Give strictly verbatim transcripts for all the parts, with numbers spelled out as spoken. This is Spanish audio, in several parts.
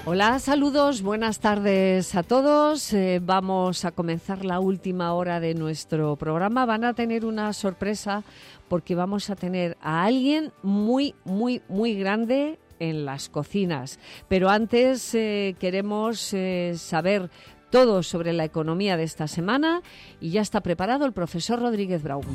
Hola, saludos, buenas tardes a todos. Eh, vamos a comenzar la última hora de nuestro programa. Van a tener una sorpresa porque vamos a tener a alguien muy, muy, muy grande en las cocinas. Pero antes eh, queremos eh, saber todo sobre la economía de esta semana y ya está preparado el profesor Rodríguez Brown.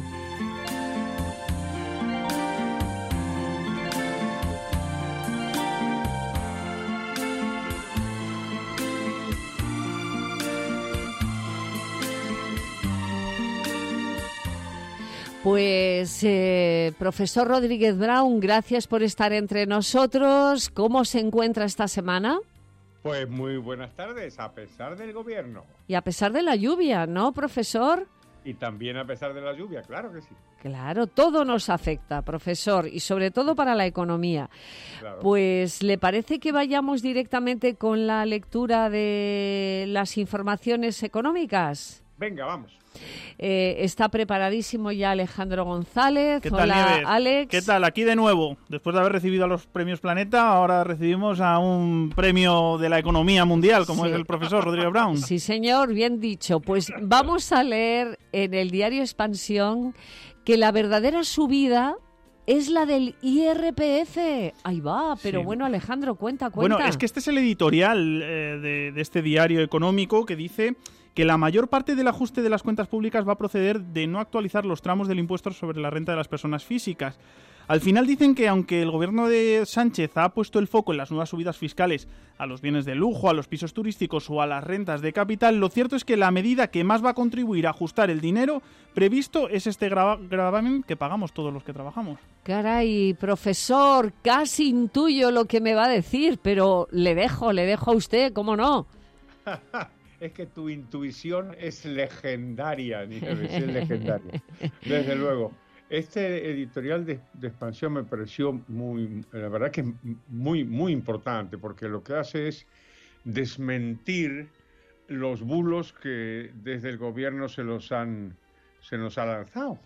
Pues, eh, profesor Rodríguez Brown, gracias por estar entre nosotros. ¿Cómo se encuentra esta semana? Pues muy buenas tardes, a pesar del gobierno. Y a pesar de la lluvia, ¿no, profesor? Y también a pesar de la lluvia, claro que sí. Claro, todo nos afecta, profesor, y sobre todo para la economía. Claro. Pues, ¿le parece que vayamos directamente con la lectura de las informaciones económicas? Venga, vamos. Eh, está preparadísimo ya Alejandro González. ¿Qué tal, Hola, Nieves? Alex. ¿Qué tal? Aquí de nuevo. Después de haber recibido a los premios Planeta, ahora recibimos a un premio de la economía mundial, como Sí. es el profesor Rodríguez Brown. Sí, señor, bien dicho. Pues vamos a leer en el diario Expansión que la verdadera subida es la del I R P F. Ahí va, pero Sí. bueno, Alejandro, cuenta, cuenta. Bueno, es que este es el editorial eh, de, de este diario económico que dice que la mayor parte del ajuste de las cuentas públicas va a proceder de no actualizar los tramos del impuesto sobre la renta de las personas físicas. Al final dicen que aunque el gobierno de Sánchez ha puesto el foco en las nuevas subidas fiscales a los bienes de lujo, a los pisos turísticos o a las rentas de capital, lo cierto es que la medida que más va a contribuir a ajustar el dinero previsto es este grava- gravamen que pagamos todos los que trabajamos. Caray, profesor, casi intuyo lo que me va a decir, pero le dejo, le dejo a usted, ¿cómo no? Es que tu intuición es legendaria, Nieves, es legendaria. Desde luego. Este editorial de, de Expansión me pareció muy, la verdad que es muy, muy importante, porque lo que hace es desmentir los bulos que desde el gobierno se los han, se nos ha lanzado.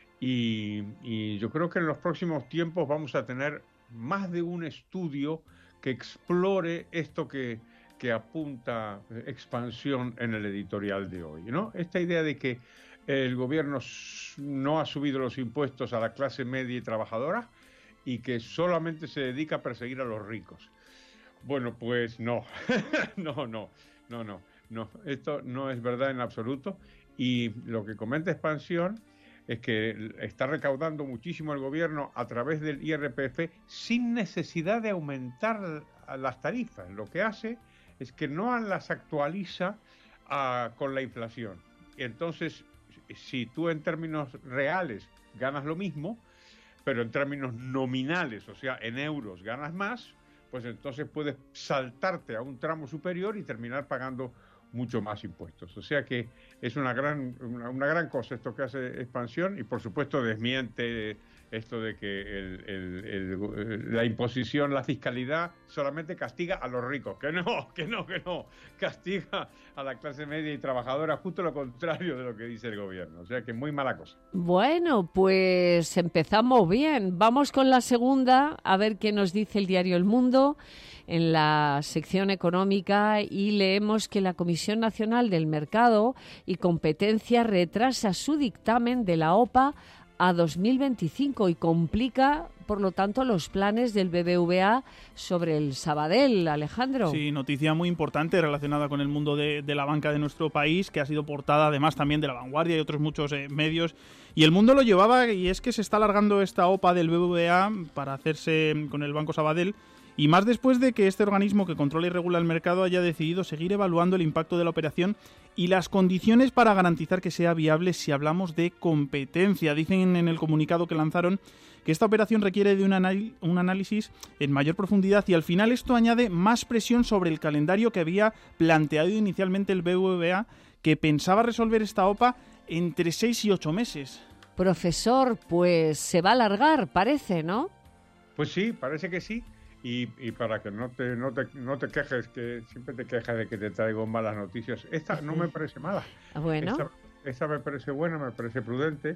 Y, y yo creo que en los próximos tiempos vamos a tener más de un estudio que explore esto que, que apunta Expansión en el editorial de hoy, ¿no? Esta idea de que el gobierno no ha subido los impuestos a la clase media y trabajadora y que solamente se dedica a perseguir a los ricos. Bueno, pues no, no, no, no, no, no, esto no es verdad en absoluto. Y lo que comenta Expansión es que está recaudando muchísimo el gobierno a través del I R P F sin necesidad de aumentar las tarifas. Lo que hace es que no las actualiza uh, con la inflación. Entonces, si tú en términos reales ganas lo mismo, pero en términos nominales, o sea, en euros ganas más, pues entonces puedes saltarte a un tramo superior y terminar pagando mucho más impuestos. O sea que es una gran, una, una gran cosa esto que hace Expansión y por supuesto desmiente esto de que el, el, el, la imposición, la fiscalidad solamente castiga a los ricos. Que no, que no, que no. Castiga a la clase media y trabajadora, justo lo contrario de lo que dice el gobierno. O sea que muy mala cosa. Bueno, pues empezamos bien. Vamos con la segunda, a ver qué nos dice el diario El Mundo en la sección económica, y leemos que la Comisión Nacional del Mercado y Competencia retrasa su dictamen de la O P A a dos mil veinticinco y complica, por lo tanto, los planes del B B V A sobre el Sabadell, Alejandro. Sí, noticia muy importante relacionada con el mundo de, de la banca de nuestro país, que ha sido portada además también de La Vanguardia y otros muchos eh, medios. Y el mundo lo llevaba, y es que se está alargando esta O P A del B B V A para hacerse con el Banco Sabadell, y más después de que este organismo que controla y regula el mercado haya decidido seguir evaluando el impacto de la operación y las condiciones para garantizar que sea viable si hablamos de competencia. Dicen en el comunicado que lanzaron que esta operación requiere de un, anal- un análisis en mayor profundidad, y al final esto añade más presión sobre el calendario que había planteado inicialmente el B B V A, que pensaba resolver esta O P A entre seis y ocho meses. Profesor, pues se va a alargar, parece, ¿no? Pues sí, parece que sí. Y, y para que no te, no, te, no te quejes, que siempre te quejas de que te traigo malas noticias, esta no me parece mala. Bueno. Esta, esta me parece buena, me parece prudente.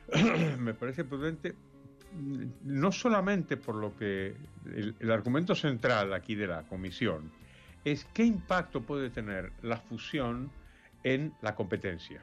Me parece prudente no solamente por lo que el, el argumento central aquí de la comisión es qué impacto puede tener la fusión en la competencia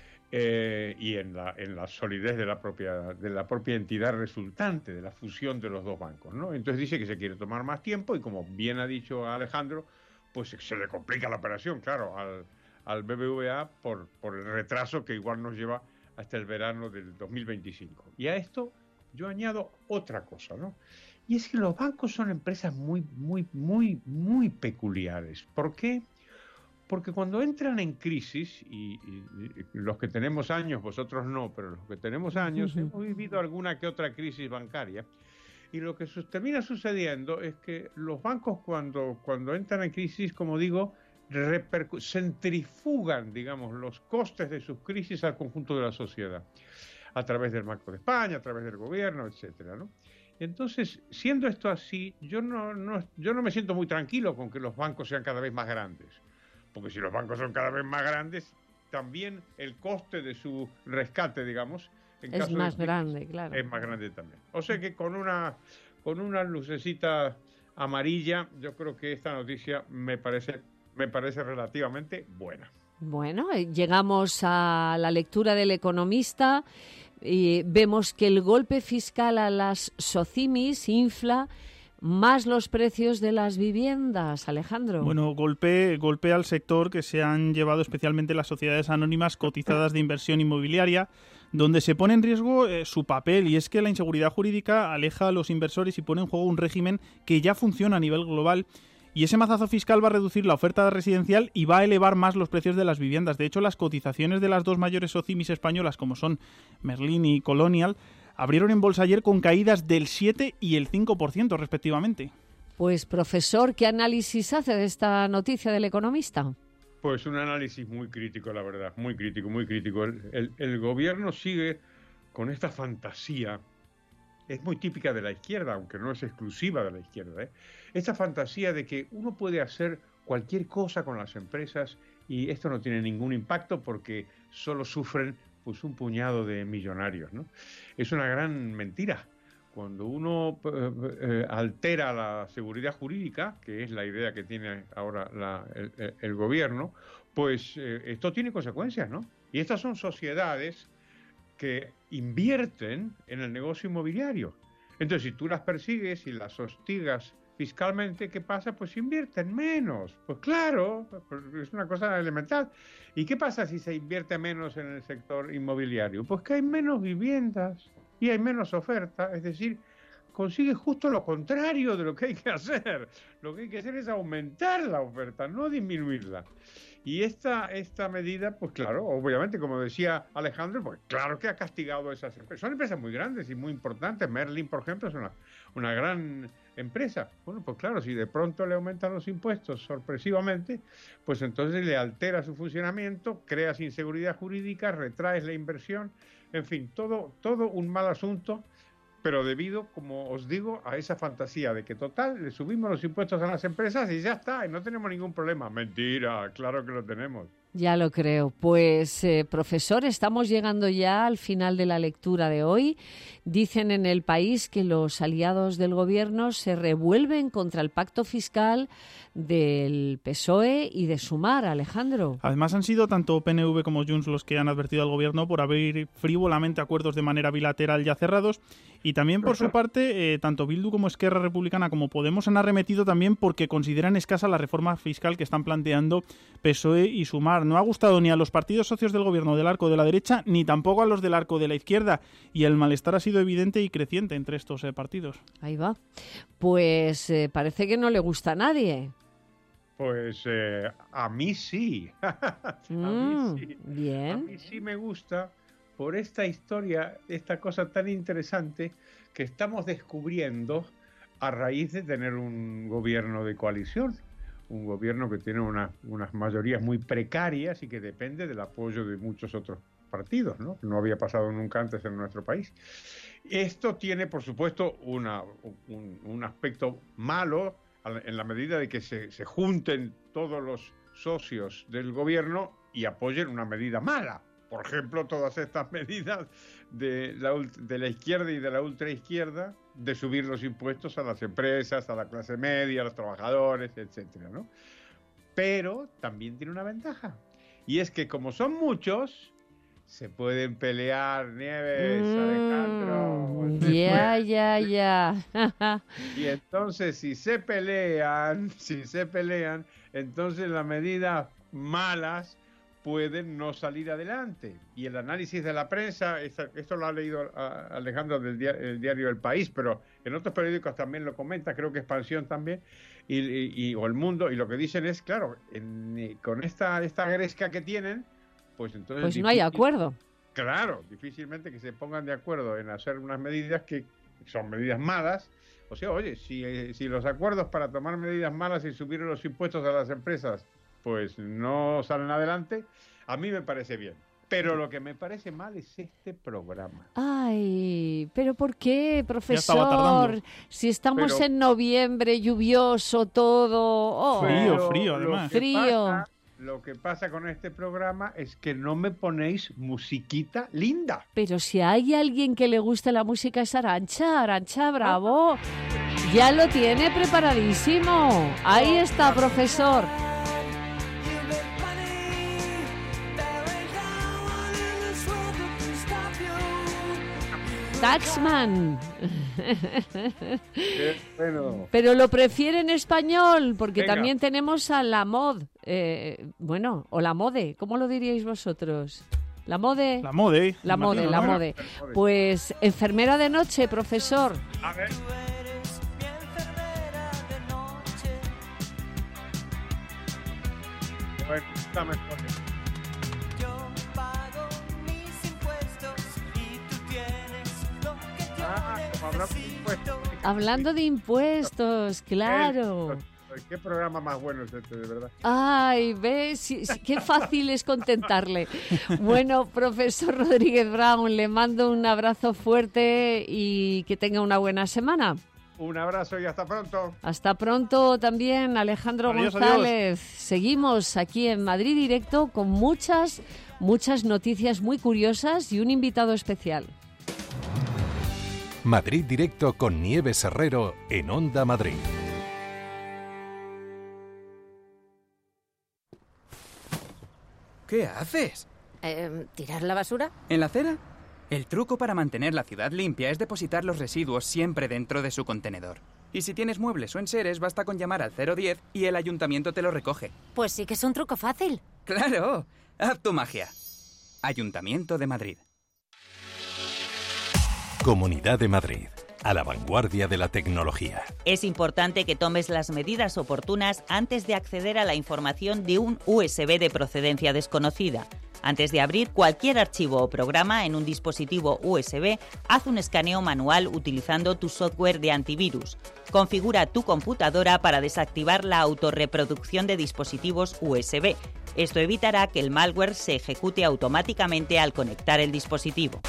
eh, y en la, en la solidez de la, propia, de la propia entidad resultante de la fusión de los dos bancos, ¿no? Entonces dice que se quiere tomar más tiempo y, como bien ha dicho Alejandro, pues se le complica la operación, claro, al, al B B V A por, por el retraso que igual nos lleva hasta el verano del dos mil veinticinco. Y a esto yo añado otra cosa, ¿no? Y es que los bancos son empresas muy, muy, muy, muy peculiares. ¿Por qué? Porque cuando entran en crisis, y, y, y los que tenemos años, vosotros no, pero los que tenemos años, uh-huh. hemos vivido alguna que otra crisis bancaria, y lo que su- termina sucediendo es que los bancos cuando, cuando entran en crisis, como digo, repercu- centrifugan, digamos, los costes de sus crisis al conjunto de la sociedad, a través del Banco de España, a través del gobierno, etcétera, ¿no? Entonces, siendo esto así, yo no, no, yo no me siento muy tranquilo con que los bancos sean cada vez más grandes. Porque si los bancos son cada vez más grandes, también el coste de su rescate, digamos, en es caso más de grande, claro. Es más grande también. O sea que con una, con una lucecita amarilla, yo creo que esta noticia me parece, me parece relativamente buena. Bueno, llegamos a la lectura del Economista y vemos que el golpe fiscal a las SOCIMIs infla más los precios de las viviendas, Alejandro. Bueno, golpe, golpe al sector que se han llevado especialmente las sociedades anónimas cotizadas de inversión inmobiliaria, donde se pone en riesgo eh, su papel, y es que la inseguridad jurídica aleja a los inversores y pone en juego un régimen que ya funciona a nivel global. Y ese mazazo fiscal va a reducir la oferta residencial y va a elevar más los precios de las viviendas. De hecho, las cotizaciones de las dos mayores SOCIMIs españolas, como son Merlin y Colonial, abrieron en bolsa ayer con caídas del siete y el cinco por ciento respectivamente. Pues, profesor, ¿qué análisis hace de esta noticia del Economista? Pues un análisis muy crítico, la verdad, muy crítico, muy crítico. El, el, el gobierno sigue con esta fantasía, es muy típica de la izquierda, aunque no es exclusiva de la izquierda, ¿eh? Esta fantasía de que uno puede hacer cualquier cosa con las empresas y esto no tiene ningún impacto porque solo sufren pues un puñado de millonarios, ¿no? Es una gran mentira. Cuando uno eh, eh, altera la seguridad jurídica, que es la idea que tiene ahora la, el, el gobierno, pues eh, esto tiene consecuencias, ¿no? Y estas son sociedades que invierten en el negocio inmobiliario. Entonces, si tú las persigues y las hostigas fiscalmente, ¿qué pasa? Pues invierten menos. Pues claro, es una cosa elemental. ¿Y qué pasa si se invierte menos en el sector inmobiliario? Pues que hay menos viviendas y hay menos oferta, es decir, consigue justo lo contrario de lo que hay que hacer. Lo que hay que hacer es aumentar la oferta, no disminuirla. Y esta, esta medida, pues claro, obviamente, como decía Alejandro, pues claro que ha castigado a esas empresas. Son empresas muy grandes y muy importantes. Merlin, por ejemplo, es una, una gran empresa. Bueno, pues claro, si de pronto le aumentan los impuestos sorpresivamente, pues entonces le altera su funcionamiento, creas inseguridad jurídica, retraes la inversión, en fin, todo, todo un mal asunto, pero debido, como os digo, a esa fantasía de que total, le subimos los impuestos a las empresas y ya está, y no tenemos ningún problema. Mentira, claro que lo tenemos. Ya lo creo. Pues, eh, profesor, estamos llegando ya al final de la lectura de hoy. Dicen en El País que los aliados del gobierno se revuelven contra el pacto fiscal del P S O E y de Sumar, Alejandro. Además, han sido tanto P N V como Junts los que han advertido al gobierno por abrir frívolamente acuerdos de manera bilateral ya cerrados. Y también, por su parte, eh, tanto Bildu como Esquerra Republicana como Podemos han arremetido también porque consideran escasa la reforma fiscal que están planteando P S O E y Sumar. No ha gustado ni a los partidos socios del gobierno del arco de la derecha ni tampoco a los del arco de la izquierda. Y el malestar ha sido evidente y creciente entre estos eh, partidos. Ahí va. Pues eh, parece que no le gusta a nadie. Pues eh, a mí sí. a mm, mí sí. Bien. A mí sí me gusta por esta historia, esta cosa tan interesante que estamos descubriendo a raíz de tener un gobierno de coalición. Un gobierno que tiene una, unas mayorías muy precarias y que depende del apoyo de muchos otros partidos, ¿no? No había pasado nunca antes en nuestro país. Esto tiene, por supuesto, una, un, un aspecto malo en la medida de que se, se junten todos los socios del gobierno y apoyen una medida mala. por ejemplo, todas estas medidas de la, de la izquierda y de la ultraizquierda de subir los impuestos a las empresas, a la clase media, a los trabajadores, etcétera, ¿no? Pero también tiene una ventaja, y es que como son muchos, se pueden pelear, Nieves, mm, Alejandro. Ya, ya, ya. Y entonces, si se pelean, si se pelean, entonces las medidas malas pueden no salir adelante. Y el análisis de la prensa, esto lo ha leído Alejandro del diario, el diario El País, pero en otros periódicos también lo comenta, creo que Expansión también, y, y, y o El Mundo, y lo que dicen es, claro, en, con esta, esta gresca que tienen, pues entonces... Pues no hay acuerdo. Claro, difícilmente que se pongan de acuerdo en hacer unas medidas que son medidas malas. O sea, oye, si, si los acuerdos para tomar medidas malas y subir los impuestos a las empresas pues no salen adelante, a mí me parece bien. Pero lo que me parece mal es este programa. Ay, ¿pero por qué, profesor? Si estamos pero, en noviembre, lluvioso todo. Oh. Frío, frío, además. Lo frío. Pasa, lo que pasa con este programa es que no me ponéis musiquita linda. Pero si hay alguien que le guste la música es Arantxa, Arantxa Bravo. Ya lo tiene preparadísimo. Ahí está, profesor. Taxman. Bueno. Pero lo prefiere en español, porque Venga. También tenemos a la mod. Eh, bueno, o la mode, ¿cómo lo diríais vosotros? La mode. La mode. La mode, imagino, la ¿no? mode. Pues enfermera de noche, profesor. A ver. Bueno, está mejor. Ah, como hablamos de impuestos. Hablando de impuestos, claro. ¿Qué programa más bueno es este, de verdad? Ay, ves, sí, sí, qué fácil es contentarle. Bueno, profesor Rodríguez Brown, le mando un abrazo fuerte y que tenga una buena semana. Un abrazo y hasta pronto. Hasta pronto también, Alejandro Adiós, González. adiós. Seguimos aquí en Madrid Directo con muchas, muchas noticias muy curiosas y un invitado especial. Madrid Directo con Nieves Herrero en Onda Madrid. ¿Qué haces? Eh, ¿Tirar la basura? ¿En la acera? El truco para mantener la ciudad limpia es depositar los residuos siempre dentro de su contenedor. Y si tienes muebles o enseres, basta con llamar al cero diez y el ayuntamiento te lo recoge. Pues sí que es un truco fácil. ¡Claro! ¡Haz tu magia! Ayuntamiento de Madrid. Comunidad de Madrid, a la vanguardia de la tecnología. Es importante que tomes las medidas oportunas antes de acceder a la información de un U S B de procedencia desconocida. Antes de abrir cualquier archivo o programa en un dispositivo U S B, haz un escaneo manual utilizando tu software de antivirus. Configura tu computadora para desactivar la autorreproducción de dispositivos U S B. Esto evitará que el malware se ejecute automáticamente al conectar el dispositivo.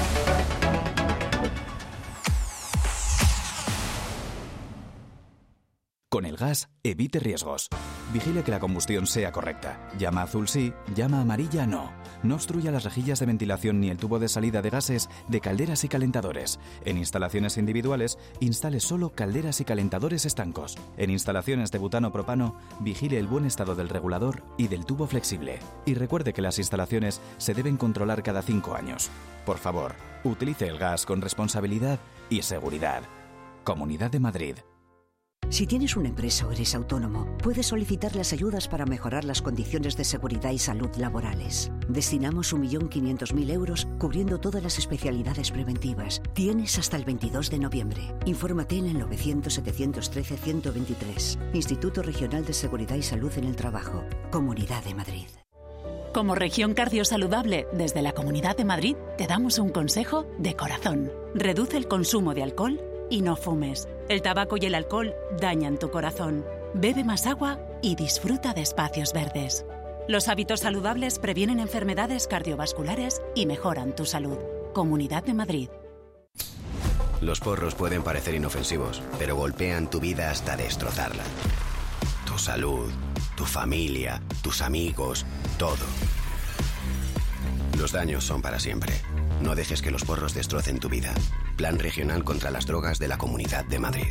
Con el gas, evite riesgos. Vigile que la combustión sea correcta. Llama azul sí, llama amarilla no. No obstruya las rejillas de ventilación ni el tubo de salida de gases de calderas y calentadores. En instalaciones individuales, instale solo calderas y calentadores estancos. En instalaciones de butano-propano, vigile el buen estado del regulador y del tubo flexible. Y recuerde que las instalaciones se deben controlar cada cinco años. Por favor, utilice el gas con responsabilidad y seguridad. Comunidad de Madrid. Si tienes una empresa o eres autónomo, puedes solicitar las ayudas para mejorar las condiciones de seguridad y salud laborales. Destinamos un millón quinientos mil euros cubriendo todas las especialidades preventivas. Tienes hasta el veintidós de noviembre. Infórmate en el novecientos, setecientos trece, ciento veintitrés. Instituto Regional de Seguridad y Salud en el Trabajo. Comunidad de Madrid. Como región cardiosaludable, desde la Comunidad de Madrid te damos un consejo de corazón. Reduce el consumo de alcohol y no fumes. El tabaco y el alcohol dañan tu corazón. Bebe más agua y disfruta de espacios verdes. Los hábitos saludables previenen enfermedades cardiovasculares y mejoran tu salud. Comunidad de Madrid. Los porros pueden parecer inofensivos, pero golpean tu vida hasta destrozarla. Tu salud, tu familia, tus amigos, todo. Los daños son para siempre. No dejes que los porros destrocen tu vida. Plan Regional contra las Drogas de la Comunidad de Madrid.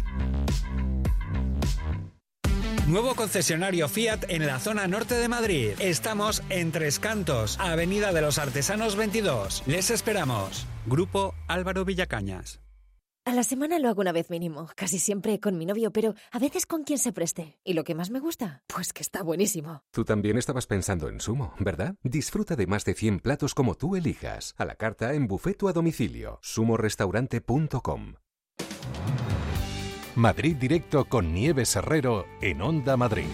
Nuevo concesionario Fiat en la zona norte de Madrid. Estamos en Tres Cantos, Avenida de los Artesanos veintidós. Les esperamos. Grupo Álvaro Villacañas. A la semana lo hago una vez mínimo, casi siempre con mi novio, pero a veces con quien se preste. ¿Y lo que más me gusta? Pues que está buenísimo. Tú también estabas pensando en Sumo, ¿verdad? Disfruta de más de cien platos como tú elijas. A la carta, en buffet o a domicilio. sumo restaurante punto com. Madrid Directo con Nieves Herrero en Onda Madrid.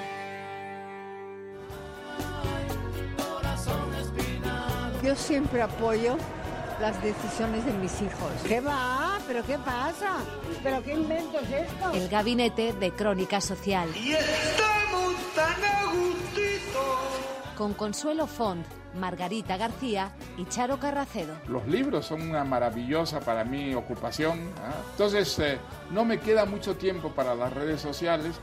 Yo siempre apoyo las decisiones de mis hijos. ¿Qué va? ¿Pero qué pasa? ¿Pero qué invento es esto? El Gabinete de Crónica Social. Y estamos tan a gustito. Con Consuelo Font, Margarita García y Charo Carracedo. Los libros son una maravillosa para mí ocupación, ¿eh? Entonces eh, no me queda mucho tiempo para las redes sociales.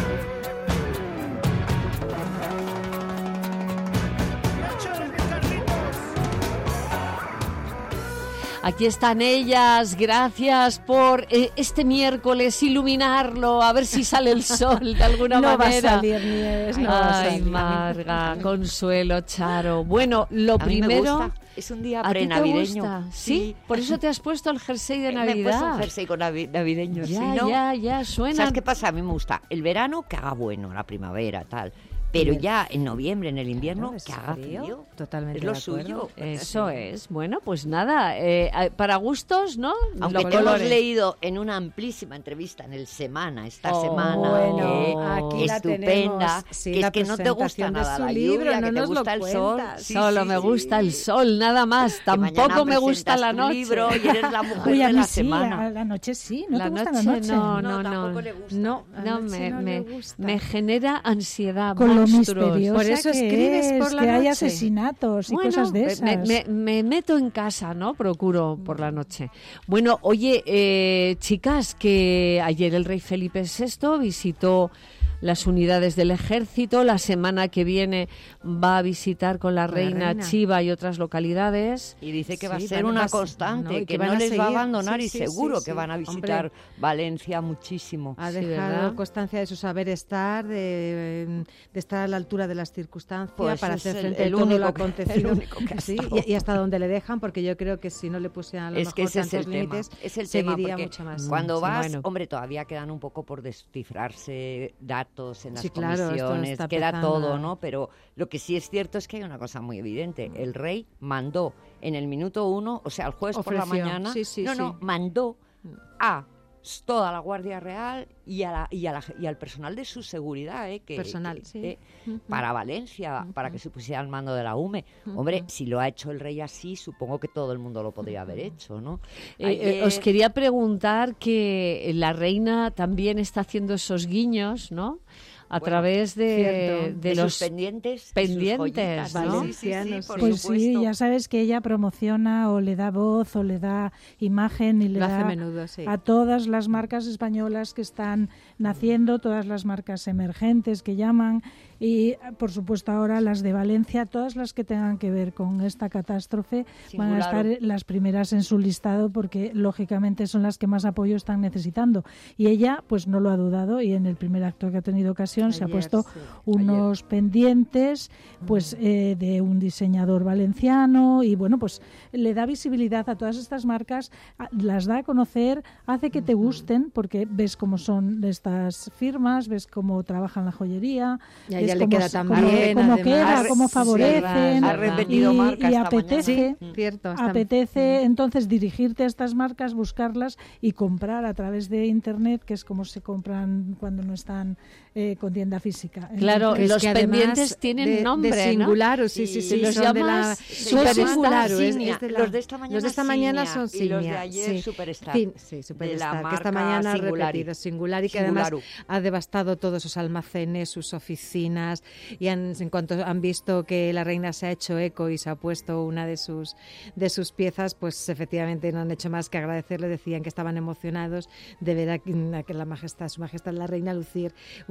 Aquí están ellas, gracias por eh, este miércoles iluminarlo, a ver si sale el sol de alguna no manera. No va a salir, Nieves, no Ay, va a salir. Marga, Consuelo, Charo. Bueno, lo a primero... Mí me gusta. Es un día ¿A prenavideño. ti te gusta? ¿Sí? Sí. Por eso te has puesto el jersey de Navidad. Me he puesto un jersey con navi- navideño, ya, sí, ¿no? Ya, ya, suena. ¿Sabes qué pasa? A mí me gusta el verano, que haga bueno, la primavera, tal. Pero ya en noviembre, en el invierno, no, que haga frío. frío. Totalmente es lo de acuerdo. suyo. Eso es. Bueno, pues nada, eh, para gustos, ¿no? Aunque Los te hemos colores. leído en una amplísima entrevista en el Semana, esta Oh, semana, bueno, eh, aquí la estupenda, tenemos. Sí, que la es que no te gusta presentación de nada su la libro, lluvia, no que te nos lo gusta el sol. cuentas. Sí, Solo sí, me sí. gusta el sol, nada más. Que mañana Tampoco me gusta presentas la tu noche. libro y eres la mujer Uy, a de mí la sí, semana. a la noche sí, ¿no la te gusta noche, la noche? no, No, no, no. tampoco le gusta. No, La no, noche me, no me, le gusta. me genera ansiedad, Con lo monstruos. misteriosa Por eso que escribes es, por la que hay noche. asesinatos y Bueno, cosas de esas. Me, me, me meto en casa, ¿no? Procuro por la noche. Bueno, oye, eh, chicas, que ayer el rey Felipe sexto visitó las unidades del ejército. La semana que viene va a visitar con la, Con la reina, reina. Chiva y otras localidades. Y dice que va a Sí, ser van- una vas- constante, no, y que, que van no a les va a seguir. abandonar Sí, y sí, seguro sí, que sí. van a visitar Hombre. Valencia muchísimo. Ha Sí, dejado ¿verdad? constancia de su saber estar, de, de estar a la altura de las circunstancias, Pues para es hacer el- frente el a todo único lo que- acontecido. el único que ha Sí, estado. y, y hasta donde le dejan, porque yo creo que si no le pusieran a lo Es mejor que ese es tantos el tema, límites, es el tema, seguiría porque mucho más. cuando Sí, vas, bueno. hombre, todavía quedan un poco por descifrarse datos en las Sí, claro, esto comisiones, está queda empezando todo, a- ¿no? Pero lo que sí es cierto es que hay una cosa muy evidente. El rey mandó en el minuto uno, o sea, el jueves por la Ofreció. mañana, Sí, sí, no, sí. no, mandó a toda la Guardia Real y, a la, y, a la- y al personal de su seguridad, ¿eh? Que, Personal, que- sí. eh, Ujú. para Valencia, para que se pusiera al mando de la U M E. Hombre, si lo ha hecho el rey así, supongo que todo el mundo lo podría haber hecho, ¿no? Eh, eh, os quería preguntar que la reina también está haciendo esos guiños, ¿no? A Bueno, través de, cierto. de De los sus pendientes, de sus pendientes, joyitas, ¿no? ¿no? Valencianos, Sí, sí, sí, por pues supuesto. sí, ya sabes que ella promociona o le da voz o le da imagen y le Lo hace da a menudo, sí. a todas las marcas españolas que están naciendo, todas las marcas emergentes que llaman y por supuesto ahora las de Valencia, todas las que tengan que ver con esta catástrofe van a Singular. estar las primeras en su listado porque lógicamente son las que más apoyo están necesitando y ella pues no lo ha dudado y en el primer acto que ha tenido ocasión se ha Ayer, puesto sí. unos pendientes pues eh, de un diseñador valenciano y bueno pues le da visibilidad a todas estas marcas, a- las da a conocer, hace que te gusten porque ves cómo son estas firmas, ves cómo trabajan la joyería, Y a ves ella le cómo, queda s- tan cómo- bien, cómo además. queda, Ha re- cómo sí, favorecen verdad, Ha repetido y, marca y esta apetece, mañana. cierto, apetece entonces dirigirte a estas marcas, buscarlas y comprar a través de internet, que es como se compran cuando no están eh, con tienda física. Claro, Entonces, los que además pendientes tienen de- nombre, de ¿no? Singularu, sí, sí, sí, Los son de la- llamas son Superstar. Singularu, es- Signia. es de la- Los de esta mañana, los de esta mañana Signia, son y los de Signia, ayer sí. Superstar. Fin- sí, De Superstar, la que esta marca mañana ha Singulari. repetido Singular y que además Singularu. ha devastado todos sus almacenes, sus oficinas y han- en cuanto han visto que la reina se ha hecho eco y se ha puesto una de sus de sus piezas, pues efectivamente no han hecho más que agradecerle, decían que estaban emocionados de ver a, a que la majestad, su majestad la reina lucir una de sus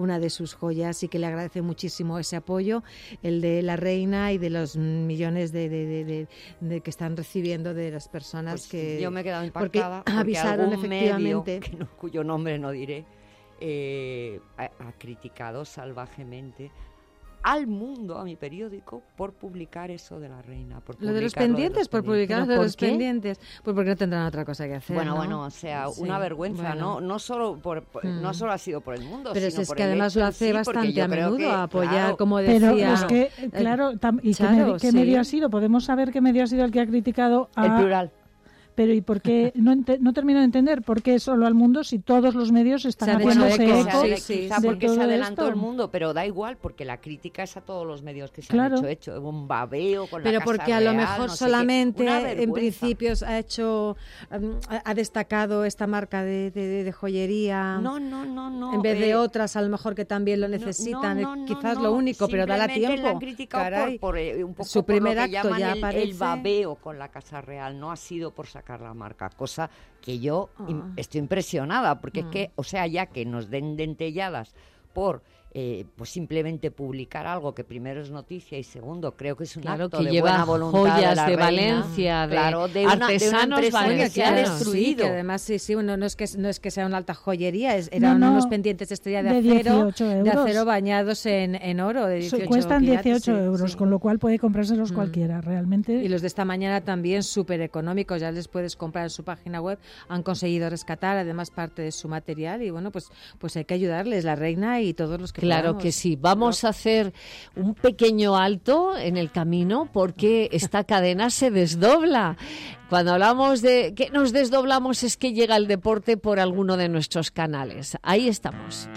sus joyas y que le agradece muchísimo ese apoyo, el de la reina y de los millones de, de, de, de, de que están recibiendo de las personas pues que... Yo me he quedado impactada porque, porque avisaron efectivamente... Medio, que no, cuyo nombre no diré, eh, ha, ha criticado salvajemente al mundo, a mi periódico, por publicar eso de la reina. Por lo de los pendientes, de los por publicar lo de los qué? pendientes. Pues porque no tendrán otra cosa que hacer. Bueno, ¿no? bueno, o sea, sí. una vergüenza, bueno. ¿no? No solo por, por mm. no solo ha sido por el mundo, pero sino es por que el además hecho lo hace sí, bastante a menudo que, a apoyar, claro, como decía. Pero es que, claro, tam, ¿y Charo, qué, med- qué sí. medio ha sido? ¿Podemos saber qué medio ha sido el que ha criticado a... El plural. Pero ¿y por qué? No, ente- no termino de entender por qué solo al mundo si todos los medios están haciendo ese eco de, sí, de porque todo se adelantó esto. el mundo, pero da igual porque la crítica es a todos los medios que se claro. han hecho, hecho un babeo con pero la Casa porque a Real, lo mejor no solamente en principios ha hecho um, ha destacado esta marca de, de, de joyería. No, no, no, no. En vez eh, de otras a lo mejor que también lo necesitan, no, no, no, quizás no, lo único, pero da la tiempo. La han criticado Caray, por, por eh, un poco su primer por lo que acto llaman ya el, aparece. el babeo con la Casa Real, no ha sido por sacar la marca, cosa que yo oh. estoy impresionada, porque mm. es que, o sea, ya que nos den dentelladas por eh, pues simplemente publicar algo que primero es noticia y segundo creo que es un claro, acto que de lleva buena voluntad joyas de, la de reina, Valencia, de, claro, de una, artesanos de una valencianos. Que ha destruido. Sí, que además, sí, sí, bueno, no es que no es que sea una alta joyería, es, eran no, no, unos pendientes de estrella de, de acero, euros. de acero bañados en, en oro. De dieciocho Cuestan quilates, dieciocho sí, euros, sí. con lo cual puede comprárselos mm. cualquiera, realmente. Y los de esta mañana también súper económicos, ya les puedes comprar en su página web, han conseguido rescatar además parte de su material y bueno, pues pues hay que ayudarles, la reina y todos los que Claro podamos. que sí, vamos ¿no? a hacer un pequeño alto en el camino porque esta cadena se desdobla. Cuando hablamos de que nos desdoblamos es que llega el deporte por alguno de nuestros canales. Ahí estamos.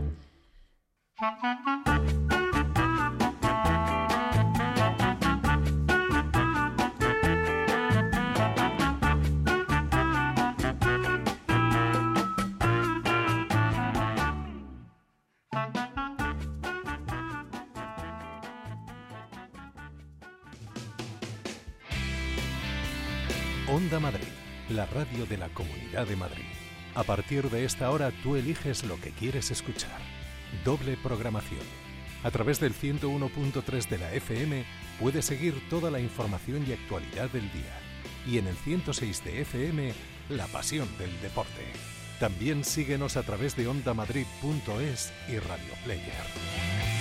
Onda Madrid, la radio de la Comunidad de Madrid. A partir de esta hora tú eliges lo que quieres escuchar. Doble programación. A través del ciento uno punto tres de la F M puedes seguir toda la información y actualidad del día. Y en el ciento seis de F M, la pasión del deporte. También síguenos a través de onda madrid punto es y Radio Player.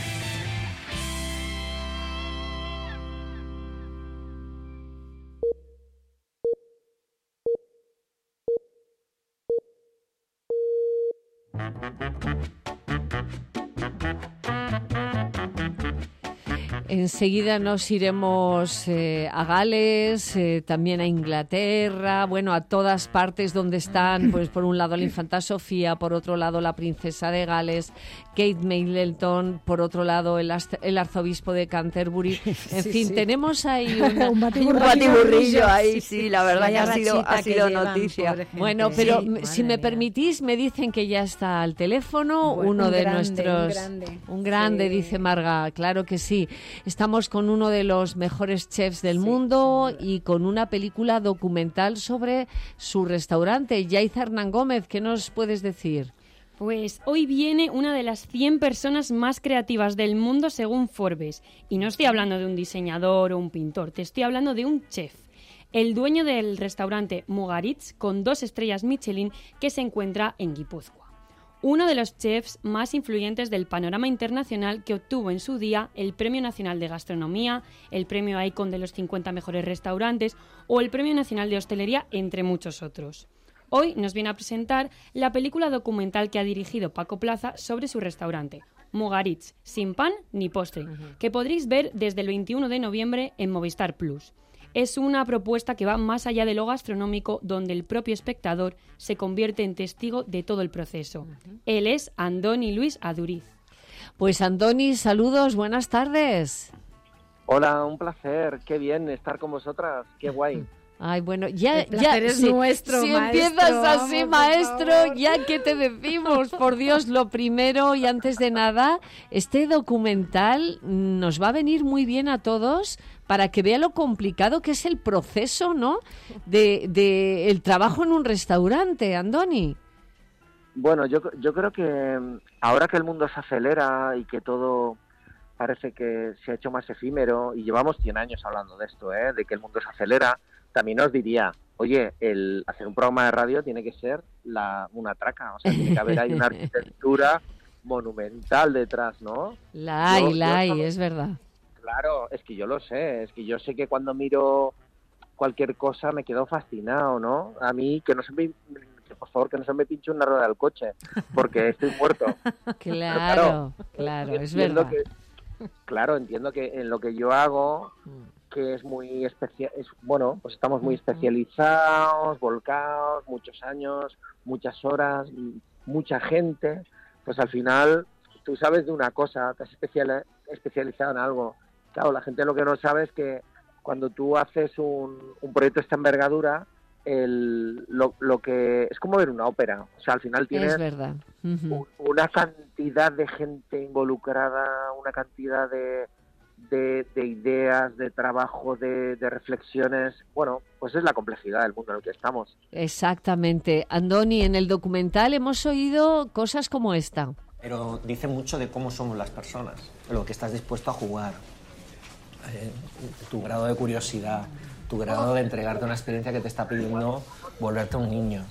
Enseguida nos iremos eh, a Gales, eh, también a Inglaterra, bueno, a todas partes donde están, pues por un lado la infanta Sofía, por otro lado la princesa de Gales, Kate Middleton, por otro lado el, el arzobispo de Canterbury. En sí, fin, sí. tenemos ahí una, un batiburrillo ahí, sí, la verdad sí, que ha sido, ha sido que noticia. Llevan, bueno, pero sí, si me mía. permitís, me dicen que ya está al teléfono bueno, uno de grande, nuestros... Un grande, un grande sí. dice Marga, claro que sí. Estamos con uno de los mejores chefs del sí, mundo y con una película documental sobre su restaurante. Yaiza Hernán Gómez, ¿qué nos puedes decir? Pues hoy viene una de las cien personas más creativas del mundo según Forbes. Y no estoy hablando de un diseñador o un pintor, te estoy hablando de un chef. El dueño del restaurante Mugaritz, con dos estrellas Michelin, que se encuentra en Guipúzcoa. Uno de los chefs más influyentes del panorama internacional que obtuvo en su día el Premio Nacional de Gastronomía, el Premio Icon de los cincuenta mejores restaurantes o el Premio Nacional de Hostelería, entre muchos otros. Hoy nos viene a presentar la película documental que ha dirigido Paco Plaza sobre su restaurante, Mugaritz, sin pan ni postre, uh-huh. que podréis ver desde el veintiuno de noviembre en Movistar Plus. Es una propuesta que va más allá de lo gastronómico, donde el propio espectador se convierte en testigo de todo el proceso. Uh-huh. Él es Andoni Luis Aduriz. Pues Andoni, saludos, buenas tardes. Hola, un placer, qué bien estar con vosotras, qué guay. Ay, bueno, ya, el ya es si, nuestro, si maestro, empiezas así, vamos, maestro, ya que te decimos, por Dios, lo primero y antes de nada, este documental nos va a venir muy bien a todos para que vea lo complicado que es el proceso, ¿no?, de, de el trabajo en un restaurante, Andoni. Bueno, yo, yo creo que ahora que el mundo se acelera y que todo parece que se ha hecho más efímero, y llevamos cien años hablando de esto, ¿eh? De que el mundo se acelera, también os diría, oye, el hacer un programa de radio tiene que ser la, una traca, o sea, tiene que haber ahí una arquitectura monumental detrás, ¿no? La hay, Yo- la yo hay, solo- es verdad. Claro, es que yo lo sé, es que yo sé que cuando miro cualquier cosa me quedo fascinado, ¿no? A mí, que no se me, que por favor, que no se me pinche una rueda del coche, porque estoy muerto. Claro, claro, es entiendo verdad. que- claro, entiendo que en lo que yo hago, que es muy especial, es, bueno, pues estamos muy especializados, volcados, muchos años, muchas horas, m- mucha gente, pues al final tú sabes de una cosa, te has especial- especializado en algo. Claro, la gente lo que no sabe es que cuando tú haces un, un proyecto de esta envergadura, el, lo, lo que es como ver una ópera, o sea, al final tienes Es verdad. Ujú. una cantidad de gente involucrada, una cantidad de, de, de ideas, de trabajo, de, de reflexiones. Bueno, pues es la complejidad del mundo en el que estamos. Exactamente. Andoni, en el documental hemos oído cosas como esta. Pero dice mucho de cómo somos las personas, de lo que estás dispuesto a jugar, eh, tu grado de curiosidad, tu grado de entregarte a una experiencia que te está pidiendo volverte un niño.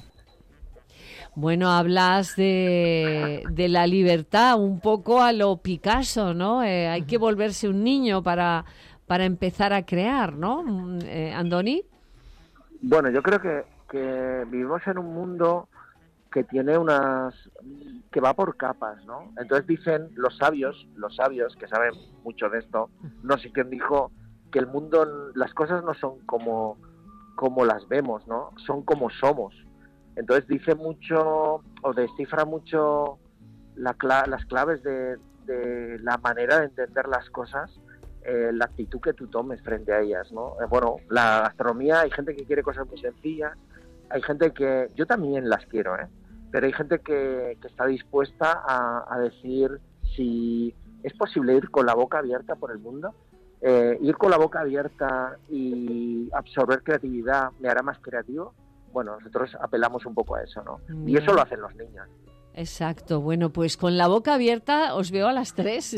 Bueno, hablas de, de la libertad un poco a lo Picasso, ¿no? Eh, hay que volverse un niño para, para empezar a crear, ¿no? Mm, eh, Andoni. Bueno, yo creo que, que vivimos en un mundo que tiene unas que va por capas, ¿no? Entonces dicen los sabios, los sabios que saben mucho de esto, no sé quién dijo que el mundo, las cosas no son como como las vemos, ¿no? Son como somos. Entonces dice mucho o descifra mucho la cla- las claves de, de la manera de entender las cosas, eh, la actitud que tú tomes frente a ellas, ¿no? Eh, bueno, la gastronomía, hay gente que quiere cosas muy sencillas, hay gente que, yo también las quiero, ¿eh? Pero hay gente que, que está dispuesta a, a decir si es posible ir con la boca abierta por el mundo. Eh, ir con la boca abierta y absorber creatividad me hará más creativo. Bueno, nosotros apelamos un poco a eso, ¿no? Y Bien. eso lo hacen los niños. Exacto. Bueno, pues con la boca abierta os veo a las tres.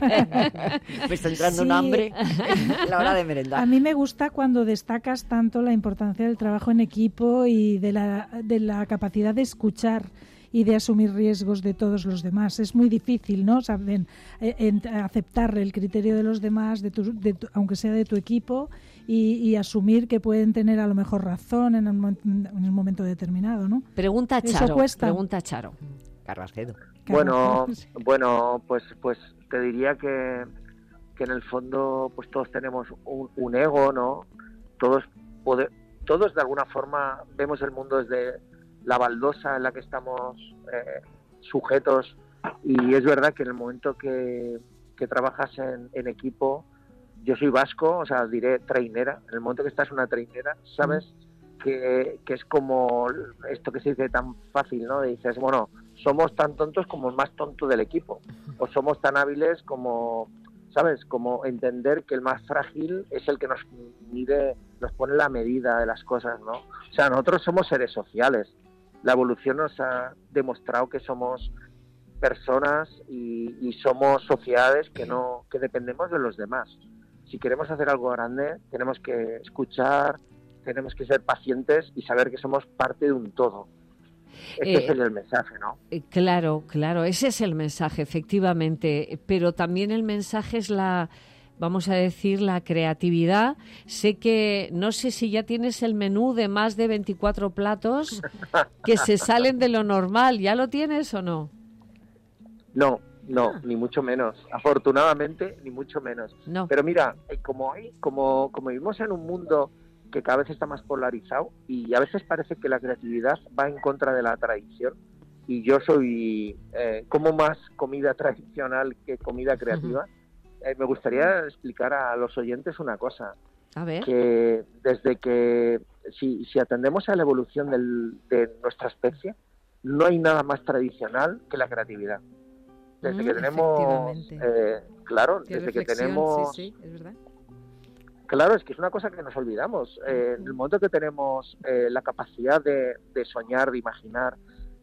Me está entrando un hambre. La hora de merendar. A mí me gusta cuando destacas tanto la importancia del trabajo en equipo y de la, de la capacidad de escuchar y de asumir riesgos de todos los demás. Es muy difícil, ¿no? Saben, eh, en- aceptar el criterio de los demás, de tu, de tu- aunque sea de tu equipo, y, y asumir que pueden tener a lo mejor razón en un, mo- en un momento determinado, ¿no? Pregunta a Eso Charo. cuesta. Pregunta a Charo. Carracedo. Bueno, bueno, pues pues te diría que, que en el fondo pues todos tenemos un, un ego, ¿no? Todos pode- todos de alguna forma vemos el mundo desde la baldosa en la que estamos eh, sujetos, y es verdad que en el momento que, que trabajas en, en equipo, yo soy vasco, o sea, diré trainera, en el momento que estás en una trainera, sabes que, que es como esto que se dice tan fácil, ¿no? Dices, bueno, somos tan tontos como el más tonto del equipo, o somos tan hábiles como, ¿sabes? Como entender que el más frágil es el que nos mide, nos pone la medida de las cosas, ¿no? O sea, nosotros somos seres sociales. La evolución nos ha demostrado que somos personas y, y somos sociedades que no que dependemos de los demás. Si queremos hacer algo grande, tenemos que escuchar, tenemos que ser pacientes y saber que somos parte de un todo. Ese Eh, es el, el mensaje, ¿no? Eh, Claro, claro, ese es el mensaje, efectivamente, pero también el mensaje es la, vamos a decir, la creatividad. Sé que, no sé si ya tienes el menú de más de veinticuatro platos que se salen de lo normal, ¿ya lo tienes o no? No, no, ni mucho menos. Afortunadamente, ni mucho menos. No. Pero mira, eh, como hay, como, como vivimos en un mundo que cada vez está más polarizado y a veces parece que la creatividad va en contra de la tradición, y yo soy eh, como más comida tradicional que comida creativa, eh, me gustaría explicar a los oyentes una cosa. A ver. Que desde que, si, si atendemos a la evolución del, de nuestra especie, no hay nada más tradicional que la creatividad. Desde Mm, que tenemos, efectivamente. eh, claro, Qué desde que reflexión, tenemos, sí, sí, es verdad. claro, es que es una cosa que nos olvidamos. Eh, en el momento que tenemos eh, la capacidad de, de soñar, de imaginar,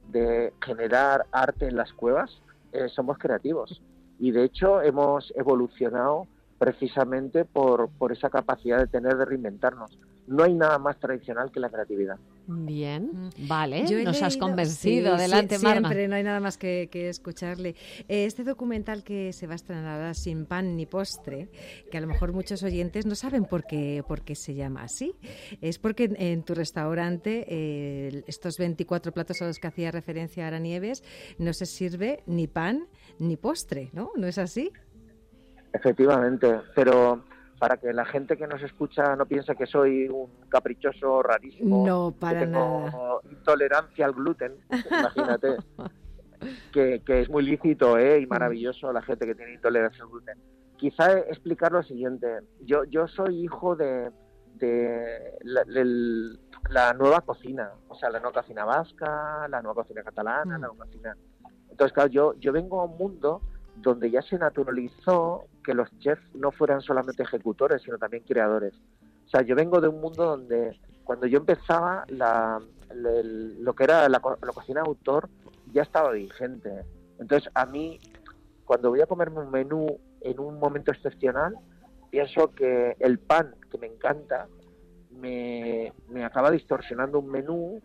de generar arte en las cuevas, eh, somos creativos. Y de hecho hemos evolucionado precisamente por, por esa capacidad de tener de reinventarnos. No hay nada más tradicional que la creatividad. Bien, vale, Yo he nos has leído- convencido. Sí, Adelante, sí, Marma. siempre, no hay nada más que, que escucharle. Eh, Este documental que se va a estrenar ahora, Sin pan ni postre, que a lo mejor muchos oyentes no saben por qué, por qué se llama así. Es porque en, en tu restaurante, eh, estos veinticuatro platos a los que hacía referencia Ara Nieves, no se sirve ni pan ni postre, ¿no? ¿No es así? Efectivamente, pero para que la gente que nos escucha no piense que soy un caprichoso rarísimo, No, para que tengo nada. intolerancia al gluten, imagínate, que, que es muy lícito, ¿eh? Y maravilloso la gente que tiene intolerancia al gluten. Quizá explicar lo siguiente, yo yo soy hijo de, de la, del- la nueva cocina, o sea, la nueva cocina vasca, la nueva cocina catalana, la nueva cocina... Entonces, claro, yo, yo vengo a un mundo donde ya se naturalizó que los chefs no fueran solamente ejecutores, sino también creadores. O sea, yo vengo de un mundo donde cuando yo empezaba, la, el- lo que era la, co- la cocina de autor ya estaba vigente. Entonces, a mí, cuando voy a comerme un menú en un momento excepcional, pienso que el pan, que me encanta, me, me acaba distorsionando un menú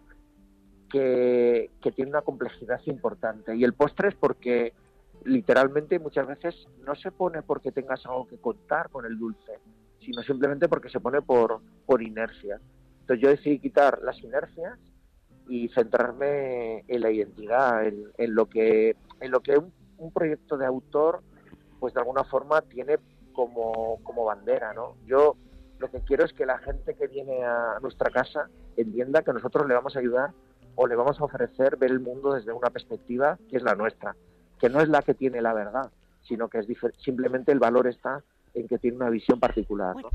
que, que tiene una complejidad importante. Y el postre es porque literalmente muchas veces no se pone porque tengas algo que contar con el dulce, sino simplemente porque se pone por, por inercia. Entonces yo decidí quitar las inercias y centrarme en la identidad, en, en lo que en lo que un, un proyecto de autor pues de alguna forma tiene como, como bandera, ¿no? Yo lo que quiero es que la gente que viene a nuestra casa entienda que nosotros le vamos a ayudar o le vamos a ofrecer ver el mundo desde una perspectiva que es la nuestra, que no es la que tiene la verdad, sino que es difer- simplemente el valor está en que tiene una visión particular, ¿no?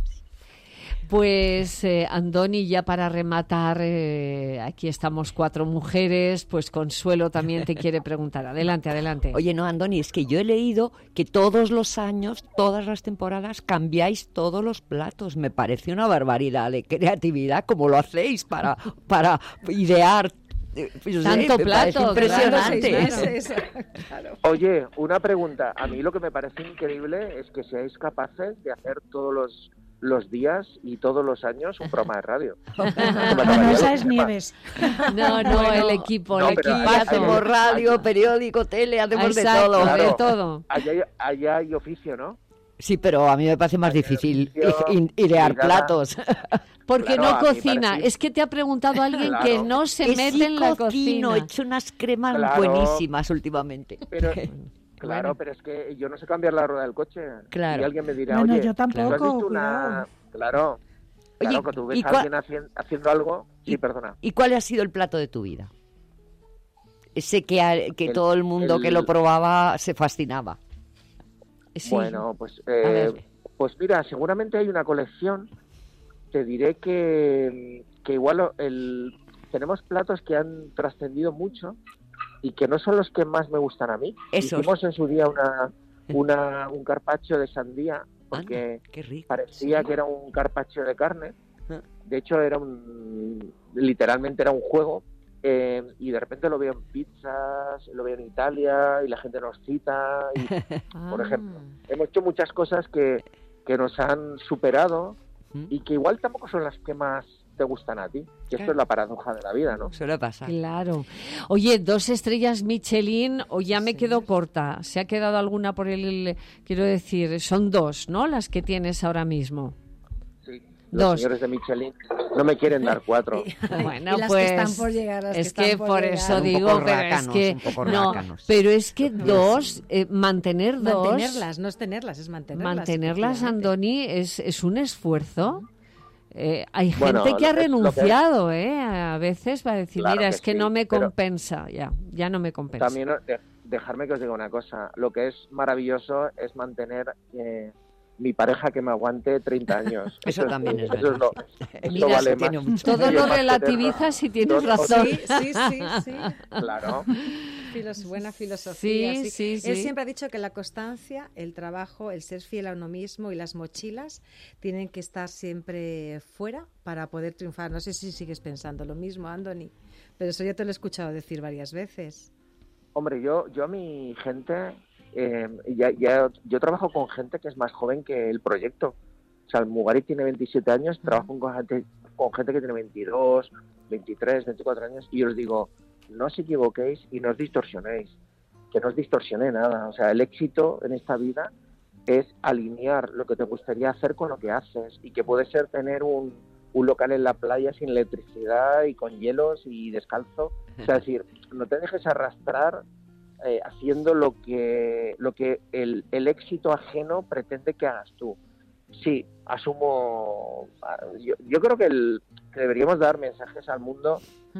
Pues, eh, Andoni, ya para rematar, eh, aquí estamos cuatro mujeres, pues Consuelo también te quiere preguntar. Adelante, adelante. Oye, no, Andoni, es que yo he leído que todos los años, todas las temporadas, cambiáis todos los platos. Me parece una barbaridad de creatividad, como lo hacéis para, para idear. eh, yo sé, Tanto me parece plato, impresionante. claro, seis meses. Oye, una pregunta. A mí lo que me parece increíble es que seáis capaces de hacer todos los, los días y todos los años un programa de radio. No, esa es Nieves. No, no, Bueno, el equipo, no, el pero equipazo. Hacemos radio, periódico, tele, hacemos Exacto, de todo. de Claro. todo. Allá hay, allá hay oficio, ¿no? Sí, pero a mí me parece más difícil oficio, i- idear y nada. platos. Porque Claro, no a mí cocina. parece- Es que te ha preguntado alguien Claro. que no se Que mete sí en la cocino, cocina. he hecho unas cremas Claro. buenísimas últimamente. Pero, claro, pero es que yo no sé cambiar la rueda del coche. Claro. Y alguien me dirá, Bueno, oye, yo tampoco, ¿tú has visto cuidado. una...? Claro, Oye, claro, que tú ves ¿y a cuál- alguien hacien- haciendo algo... Sí, perdona. ¿Y cuál ha sido el plato de tu vida? Ese que, ha- que El- todo el mundo que el- lo probaba se fascinaba. Bueno, pues, eh, pues mira, seguramente hay una colección. Te diré que, que igual el, tenemos platos que han trascendido mucho y que no son los que más me gustan a mí. Esos. Hicimos en su día una, una un carpaccio de sandía porque qué rico. parecía Sí. que era un carpaccio de carne. Ah. De hecho, era un literalmente era un juego. Eh, y de repente lo veo en pizzas, lo veo en Italia y la gente nos cita. Y, por ejemplo, hemos hecho muchas cosas que, que nos han superado y que igual tampoco son las que más te gustan a ti. Que esto es la paradoja de la vida, ¿no? Suele pasar. Claro. Oye, dos estrellas Michelin, o ya me quedo corta. ¿Se ha quedado alguna por el...? Quiero decir, son dos, ¿no? Las que tienes ahora mismo. Sí. Los Dos. señores de Michelin no me quieren dar cuatro. Bueno, Y las que pues están por llegar, las que es están que por por llegar. eso Un digo, poco pero es rácanos, que un poco no, rácanos. pero es que dos, eh, mantener dos, Mantenerlas, no es tenerlas, es mantenerlas. mantenerlas, efectivamente. Andoni, es, es un esfuerzo. Eh, hay gente Bueno, que ha lo que- lo que- renunciado, ¿eh? A veces va a decir, Claro mira, que es que sí, no me pero- compensa, ya, ya no me compensa. También de- dejarme que os diga una cosa. Lo que es maravilloso es mantener eh, mi pareja que me aguante treinta años. Eso también es eso lo, eso Mira, vale eso más. tiene mucho. Todo Oye, lo mantenerlo- relativizas y tienes no, razón. Sí, sí, sí, sí. Claro. filos- buena filosofía. Sí, sí, sí. Él siempre ha dicho que la constancia, el trabajo, el ser fiel a uno mismo y las mochilas tienen que estar siempre fuera para poder triunfar. No sé si sigues pensando lo mismo, Andoni, pero eso ya te lo he escuchado decir varias veces. Hombre, yo, yo a mi gente, eh, ya, ya, yo trabajo con gente que es más joven que el proyecto. O sea, el Mugarit tiene veintisiete años, trabajo con gente, con gente que tiene veintidós, veintitrés, veinticuatro años, y os digo, no os equivoquéis y no os distorsionéis, que no os distorsione nada. O sea, el éxito en esta vida es alinear lo que te gustaría hacer con lo que haces, y que puede ser tener un, un local en la playa sin electricidad y con hielos y descalzo. O sea, es decir, no te dejes arrastrar eh, haciendo lo que lo que el, el éxito ajeno pretende que hagas tú. Sí, asumo. Yo, yo creo que, el, que deberíamos dar mensajes al mundo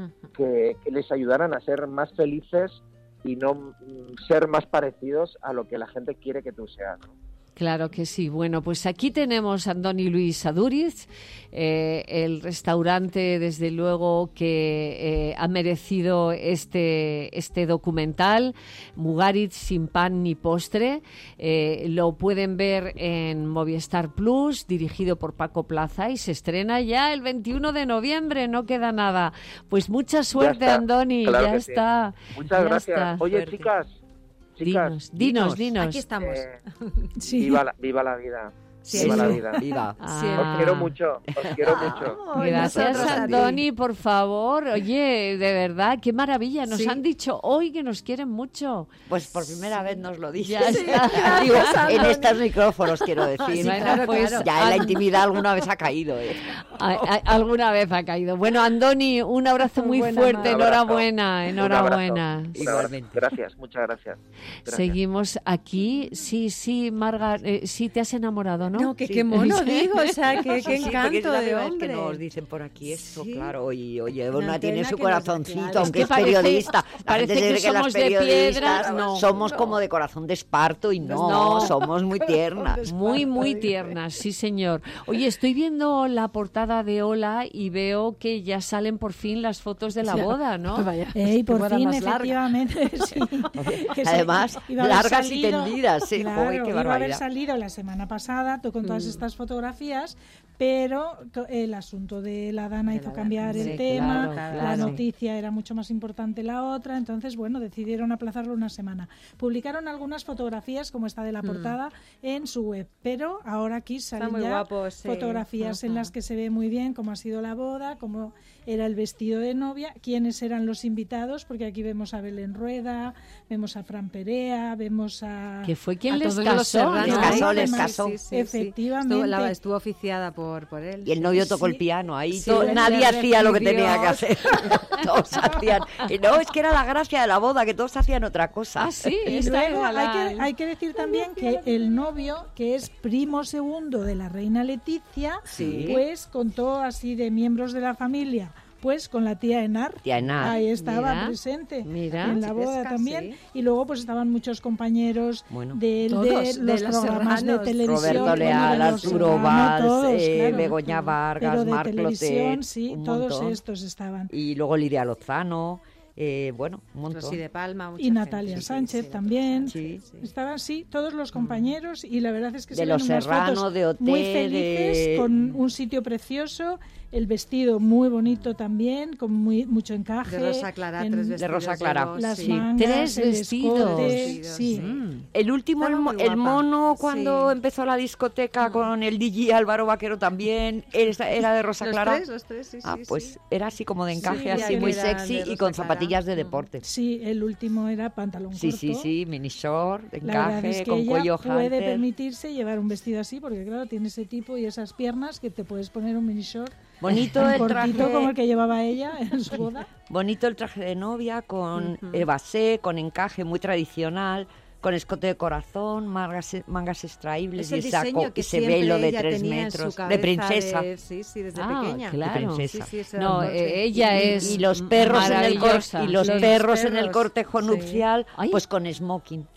que, que les ayudaran a ser más felices y no mm, ser más parecidos a lo que la gente quiere que tú seas, ¿no? Claro que sí. Bueno, pues aquí tenemos a Andoni Luis Aduriz, eh, el restaurante, desde luego, que eh, ha merecido este, este documental, Mugarit sin pan ni postre. Eh, lo pueden ver en Movistar Plus, dirigido por Paco Plaza, y se estrena ya el veintiuno de noviembre, no queda nada. Pues mucha suerte, Andoni, claro ya sí. está. Muchas ya gracias. está. Oye, Suerte. chicas, chicas, Dinos, dinos, dinos. Aquí estamos. Eh, Sí. viva, la, viva la vida. Sí, viva sí. la vida. Viva. Ah. Os quiero mucho, os quiero mucho. Ay, Gracias, nosotros a ti. Andoni, por favor. Oye, de verdad, qué maravilla. Nos Sí. han dicho hoy que nos quieren mucho. Pues por primera vez nos lo dices. Ya está. Digo, en estos micrófonos, quiero decir. Sí, claro, pues, ya en la intimidad alguna vez ha caído. ¿eh? A- a- alguna vez ha caído. Bueno, Andoni, un abrazo muy Buena fuerte. madre. Enhorabuena, Un enhorabuena. abrazo, un abrazo. Gracias, muchas gracias. Gracias. Seguimos aquí. Sí, sí, Marga, eh, sí te has enamorado, ¿no? No, que Sí. qué mono digo, o sea, que Sí, qué sí, porque es encanto la de primera vez hombre. que nos dicen por aquí esto, Sí. claro, y oye, Una una tiene antena su que nos- corazoncito, claro. aunque Es es, que parece- periodista. La parece gente que dice que las somos de piedra, periodistas no. somos No. como de corazón de esparto y no, No. somos muy tiernas. Muy, muy tiernas, sí, señor. Oye, estoy viendo la portada de Hola y veo que ya salen por fin las fotos de la Sí. boda, ¿no? Vaya, Eh, y qué por boda fin, más larga. efectivamente, sí. Que se- Además, iba a haber largas y salido- tendidas, sí, Claro, joder, qué iba a haber barbaridad. salido la semana pasada to- con todas Mm. estas fotografías, pero to- el asunto de la Dana De hizo la cambiar Dana, el sí, tema, claro, la claro. noticia era mucho más importante la otra, entonces, bueno, decidieron aplazarlo una semana. Publicaron algunas fotografías, como esta de la portada, en su web, pero ahora aquí salen muy ya guapo, sí. fotografías en Ujú. las que se ve muy bien cómo ha sido la boda, cómo era el vestido de novia, quiénes eran los invitados, porque aquí vemos a Belén Rueda, vemos a Fran Perea, vemos a... Que fue quien A les todos los casó, serranos. Les ¿no? casó, Ay, les además, casó. Sí, sí, sí. Efectivamente. Estuvo, la- estuvo oficiada por, por él. Y el novio tocó Sí. el piano, ahí Sí, to- él nadie le hacía lo que recibió. tenía que hacer. Todos hacían. Y no, es que era la gracia de la boda, que todos hacían otra cosa. Ah, sí, Y esta luego era la- hay, que, hay que decir también que el novio, que es primo segundo de la reina Leticia, Sí. pues contó así de miembros de la familia, pues con la tía Enar. Tía Enar. Ahí estaba Mira, presente mira. en la boda Chilesca, también. sí. Y luego pues estaban muchos compañeros Bueno. de, él, Todos, de de los los programas de Serranos. televisión. Roberto bueno, de Leal, los Arturo Serrano, Valls, todos, eh, claro. Begoña Vargas, Pero de Marc televisión, Clotet, sí, un todos montón. estos estaban. Y luego Lidia Lozano, eh, bueno, un montón. Rosy de Palma, mucha Y gente. Natalia Sí, sí, Sánchez sí, también. Sí. Estaban, sí, todos los compañeros y la verdad es que De se los ven unas Serrano, fotos de Oté, muy felices, de- con un sitio precioso, el vestido muy bonito también, con muy mucho encaje. De Rosa Clara, en tres vestidos. Rosa Clara. dos, Las sí. mangas, Tres el vestidos. escote, Vestidos, sí. Mm. El último, el, Estaba mo- muy el guapa. mono, cuando Sí. empezó la discoteca con el D J Álvaro Vaquero también, era, era de Rosa Los Clara. tres, los tres, sí, ah, sí, pues sí. era así como de encaje, Sí, así ya muy que eran sexy de y Rosa con Clara. zapatillas de Mm. deporte. Sí, el último era pantalón Sí, corto. sí, sí, mini short, de La verdad encaje, es que con ella cuello puede halter. permitirse llevar un vestido así, porque claro, tiene ese tipo y esas piernas que te puedes poner un mini short Bonito tan el cortito traje. como el que llevaba ella en su boda. Bonito el traje de novia, con Ujú. eh, basé, con encaje muy tradicional, con escote de corazón, mangas, mangas extraíbles Es y el el saco, diseño que ese siempre velo de ella tres tenía en su metros, de cabeza princesa. de- sí, sí, desde Ah, pequeña. claro. De princesa. Sí, sí, ese era No, un coche. eh, ella Y- es y los perros en el, cor- maravillosa. y los Los perros en el perros, cortejo sí. nupcial, Ay. pues con smoking.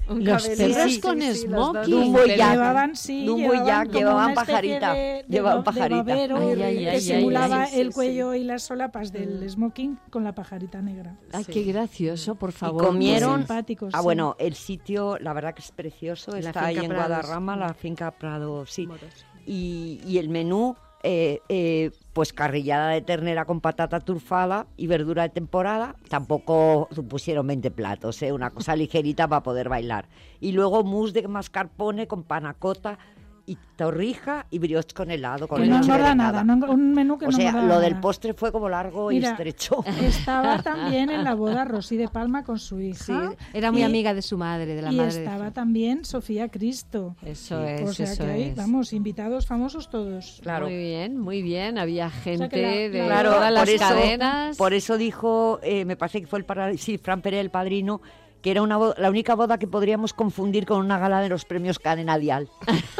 Un los cabello. perros Sí, con sí, sí, los dos. smoking. Dumbo y pero- Jack. Llevaban, sí, Dumbo y Jack como llevaban una especie pajarita. de- de Llevaban ba- de pajarita. babero, Ay, ay, que ay, simulaba ay, ay, el sí, cuello y las solapas del smoking con la pajarita negra. Ay, qué gracioso, por Y favor. comieron. Muy simpáticos, Ah, sí. bueno, el sitio, la verdad que es precioso. La Está ahí finca en Prados. Guadarrama, la finca Prado, sí. Moros. Y, y el menú, eh, eh, pues carrillada de ternera con patata trufada y verdura de temporada. Tampoco pusieron veinte platos, ¿eh? Una cosa ligerita para poder bailar. Y luego mousse de mascarpone con panacota y torrija y brioche con helado. Con Que no leche engorda merengada. nada, no- un menú que O no sea, engorda lo del nada. postre fue como largo Mira, y estrecho. Estaba también en la boda Rosy de Palma con su hija. Sí, era muy y- amiga de su madre, de la y madre de estaba su- también Sofía Cristo. Eso O es, sea eso que hay, es. vamos, invitados famosos todos. Claro. Muy bien, muy bien. Había gente que la- de Claro, todas las por eso, cadenas. Por eso dijo, eh, me parece que fue el para, sí, Fran Pérez, el padrino, que era una bo- la única boda que podríamos confundir con una gala de los premios Cadena Dial.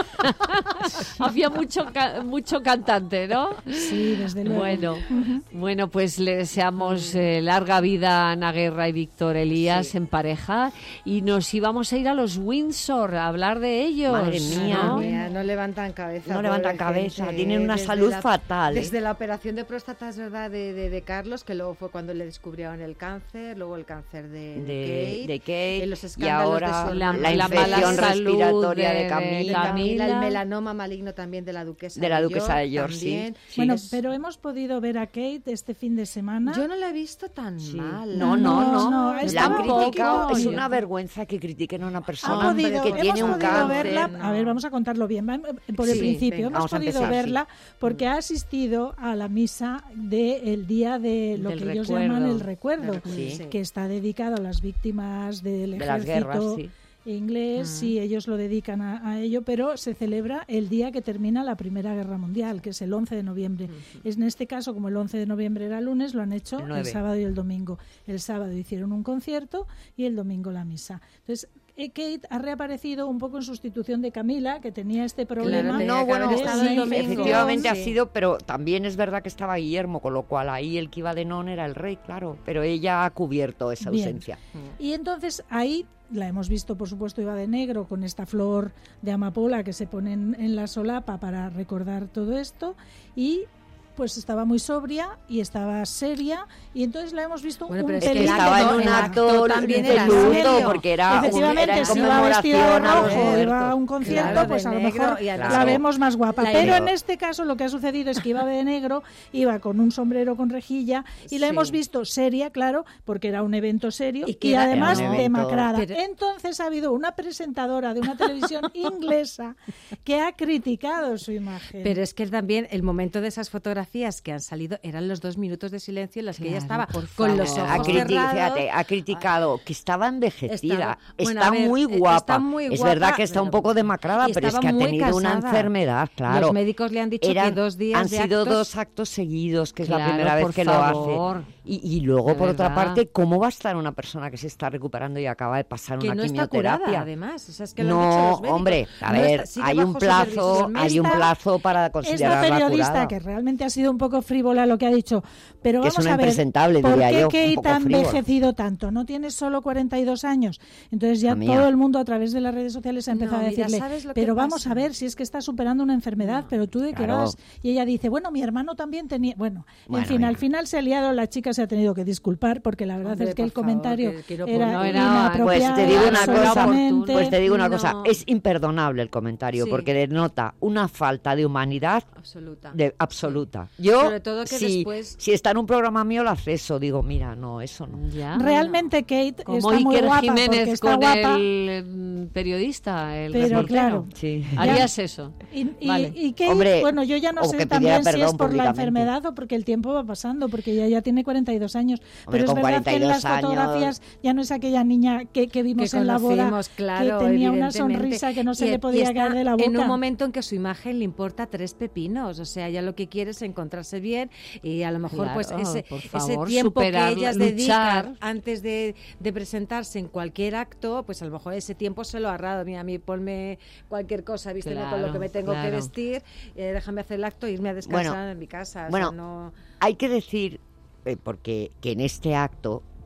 Había mucho ca- mucho cantante, ¿no? Sí, desde luego. Bueno, bueno, pues le deseamos eh, larga vida a Ana Guerra y Víctor Elías en pareja y nos íbamos a ir a los Windsor a hablar de ellos. Madre mía. ¿no? Mira, no levantan cabeza. No levantan pobre cabeza, gente. tienen una Desde salud la- fatal, ¿eh? Desde la operación de próstata, es verdad, de, de, de Carlos, que luego fue cuando le descubrieron el cáncer, luego el cáncer de, De, Kate, de Kate, en los y escándalos ahora de su la- hermano, la, la mala infección salud respiratoria de- de, de Camila. Camila, el Camila. melanoma maligno también de la duquesa De la de duquesa York, de York, sí. también. Sí. Bueno, Es- pero hemos podido ver a Kate este fin de semana. yo no la he visto tan mal. No, no, no. No, no, la han estaba un criticado. poco- Es una vergüenza que critiquen a una Ha persona podido, que hemos tiene un podido cáncer. verla, a ver, vamos a contarlo bien, va- por el Sí, principio. venga, hemos vamos a podido empezar, verla porque ha asistido a la misa del día de lo Del que ellos recuerdo. llaman el recuerdo, Sí. que está dedicado a las víctimas del De las ejército guerras, sí. inglés, sí, ellos lo dedican a, a ello, pero se celebra el día que termina la Primera Guerra Mundial, que es el once de noviembre. Es en este caso, como el once de noviembre era lunes, lo han hecho El el, nueve. sábado y el domingo. El sábado hicieron un concierto y el domingo la misa. Entonces, eh, Kate ha reaparecido un poco en sustitución de Camila, que tenía este problema. tenía No, que bueno, haber estado sí, el domingo. efectivamente ha Sí. sido, pero también es verdad que estaba Guillermo, con lo cual ahí el que iba de non era el rey, claro, pero ella ha cubierto esa Bien. ausencia. Y entonces ahí la hemos visto, por supuesto, iba de negro con esta flor de amapola que se pone en, en la solapa para recordar todo esto y pues estaba muy sobria y estaba seria y entonces la hemos visto Bueno, un pero es que pelín estaba en no, un el acto acto también de era luto, serio. porque era, un, Efectivamente, era en si iba vestida de conmemoración a los rojo, iba a muertos. un concierto, Claro, pues de a lo negro, mejor y además la Claro. vemos más guapa. La Pero idea- en este caso lo que ha sucedido es que iba de negro, iba con un sombrero con rejilla y la Sí. hemos visto seria, claro, porque era un evento serio Y y, que era- además Era un evento- demacrada. Pero- Entonces ha habido una presentadora de una televisión inglesa que ha criticado su imagen. Pero es que también el momento de esas fotografías que han salido eran los dos minutos de silencio en los que ella Claro, estaba por con los favor. Ha, ojos criti- cerrados. fíjate, ha criticado que estaba envejecida, Estaba- bueno, está a ver, muy eh, guapa. está muy es guapa, verdad que está un pero- poco demacrada, y pero es estaba que ha muy tenido una casada. enfermedad, claro. Los médicos le han dicho Eran- que dos días han de sido actos- dos actos seguidos, que es Claro, la primera vez por que favor. lo hace. Y, y luego, De por otra verdad. parte, ¿cómo va a estar una persona que se está recuperando y acaba de pasar que una no está quimioterapia? curada, además. O sea, es que lo han dicho No, los médicos. hombre, a No ver, está- sigue hay un bajo supervisión plazo, médica. hay un Esta- plazo para Esta considerarla periodista, curada. que realmente ha sido un poco frívola lo que ha dicho, pero Que es vamos una a ver, impresentable, ¿por diría qué yo, un Kate poco ha frívola. envejecido tanto? No tiene solo cuarenta y dos años. Entonces ya Hija mía. todo el mundo a través de las redes sociales ha empezado No, a mira, decirle, ¿sabes lo que pero vamos pasa? a ver si es que está superando una enfermedad, pero tú de qué Claro. vas. Y ella dice, bueno, mi hermano también tenía... Bueno, Bueno, en fin, mira. al final se ha liado, la chica se ha tenido que disculpar porque la verdad Hombre, es que el por favor, comentario que quiero era, poner- era- inapropiado, Pues te digo una cosa, absolutamente. pues te digo una No. cosa, es imperdonable el comentario Sí. porque denota una falta de humanidad Absoluta. de absoluta. Yo Sobre todo que si, después- si está en un programa mío lo acceso, digo, mira, no, eso no. Ya. Realmente Kate Como está muy Iker guapa porque Jiménez está con guapa. el mm, periodista, el Pero reportero. claro. Sí. Harías eso. Y, y, Vale. y Kate, Hombre, bueno, yo ya no o sé que también pidiera si es perdón por la públicamente. enfermedad o porque el tiempo va pasando, porque ella ya tiene cuarenta y dos años. Hombre, pero es con verdad que en las cuarenta y dos fotografías ya no es aquella niña que, que vimos que en la boda, conocimos, claro, que tenía una evidentemente. sonrisa que no se Y- le y podía está caer de la boca. en un momento en que su imagen le importa tres pepinos, o sea, ella lo que quiere es encontrarse bien y a lo mejor pues Claro, ese, por ese favor, tiempo que superarlo, ellas luchar. dedican antes de, de presentarse en cualquier acto, pues a lo mejor ese tiempo se lo ha ahorrado. Mira, a mí ponme cualquier cosa, vísteme con lo Claro, que me tengo que claro. vestir, eh, déjame hacer el acto e irme a descansar Bueno, en mi casa. o bueno, sea, no... Hay que decir, eh, porque que en este acto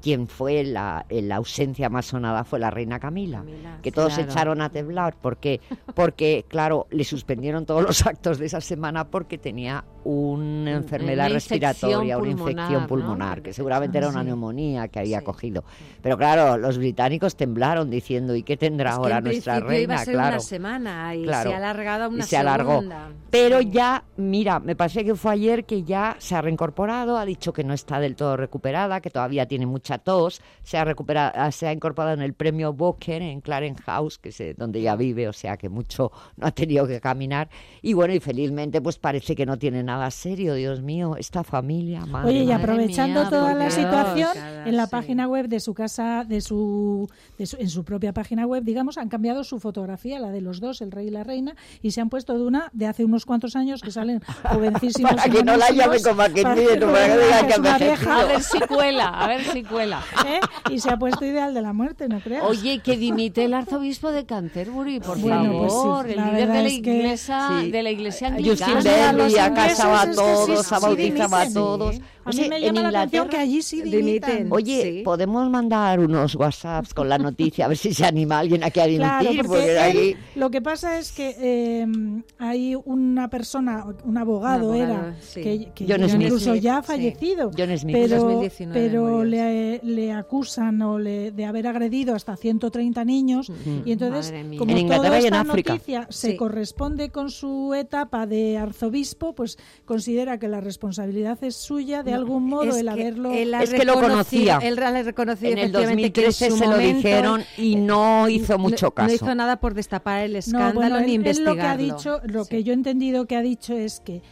quien fue la, la ausencia más sonada fue la reina Camila, Camila que todos claro. echaron a temblar. ¿Por qué? Porque, claro, le suspendieron todos los actos de esa semana porque tenía una enfermedad una respiratoria, una infección pulmonar, ¿no? Que seguramente era una sí. neumonía que había sí. cogido. Pero claro, los británicos temblaron diciendo, ¿y qué tendrá es ahora en nuestra reina? Iba a ser claro, una semana y claro, se ha alargado a una y se alargó. segunda. Pero sí. ya, mira, me parece que fue ayer que ya se ha reincorporado, ha dicho que no está del todo recuperada, que todavía tiene mucha tos, se ha recuperado, se ha incorporado en el premio Booker en Clarence House, que es donde ella vive, o sea que mucho no ha tenido que caminar. Y bueno, y felizmente pues parece que no tiene nada serio, Dios mío, esta familia, madre. Oye, y madre aprovechando mía, toda la Dios, situación, cada, en la sí. página web de su casa, de su, de su, en su propia página web, digamos, han cambiado su fotografía, la de los dos, el rey y la reina, y se han puesto de una de hace unos cuantos años que salen jovencísimos. Para que no la llame como a quien viene, no para que diga que una vieja. A ver si cuela, a ver si cuela. ¿Eh? Y se ha puesto ideal de la muerte, no creas. Oye, que dimite el arzobispo de Canterbury, por bueno, favor, pues sí, el líder de la iglesia, que, sí. de la iglesia anglicana. anglicana. Justin Welby ha casado a todos, sí, ha bautizado sí, a todos. Sí. A mí me llama la atención que allí sí dimiten. Oye, sí. podemos mandar unos WhatsApps con la noticia, a ver si se anima alguien aquí a dimitir. Claro, porque porque él, ahí... lo que pasa es que eh, hay una persona, un abogado, un abogado era, sí. que, que John Smith. incluso ya ha Sí. fallecido, John Smith. pero, dos mil diecinueve pero le, le acusan o le, de haber agredido hasta ciento treinta niños, Mm. y entonces, como en toda y en esta África. noticia se sí. corresponde con su etapa de arzobispo, pues considera que la responsabilidad es suya, de No, algún modo, es el que haberlo... él ha Es que lo conocía. Él ha reconocido En el efectivamente dos mil trece que en su se lo momento, dijeron y no hizo no- mucho caso. No hizo nada por destapar el No, escándalo bueno, ni él- él investigarlo. lo que ha dicho, lo Sí. que yo he entendido que ha dicho es que